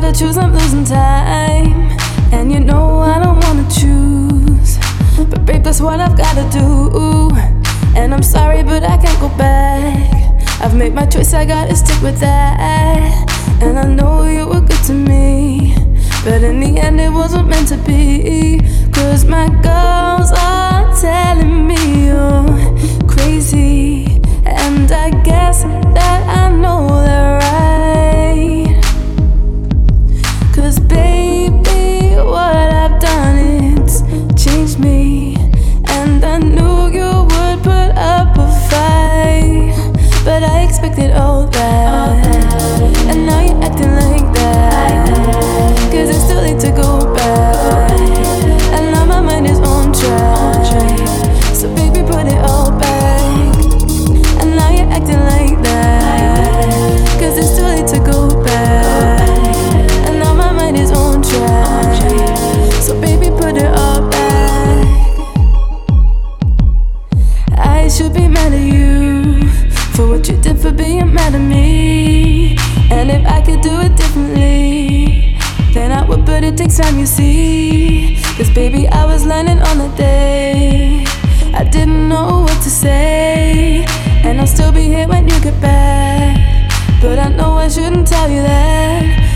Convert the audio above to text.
gotta choose, I'm losing time. And you know I don't wanna choose, but babe, that's what I've gotta do. And I'm sorry, but I can't go back. I've made my choice, I gotta stick with that. And I know you were good to me, but in the end it wasn't meant to be. Cause my girls are telling me you're crazy, and I guess that I know they're right. Cause baby, what I've done, it's changed me. And I knew you would put up a fight, but I expected all that. And now you're acting like that. Cause it's too late to go back, and now my mind is on track. So baby, put it all back. And now you're acting like that. Cause it's too late to go back, and now my mind is on track. So baby, put it all back. I should be mad at you for what you did, for being mad at me. And if I could do it differently, then I would, but it takes time, you see. Cause baby, I was learning on the day. I didn't know what to say, and I'll still be here when you get back. But I know I shouldn't tell you that.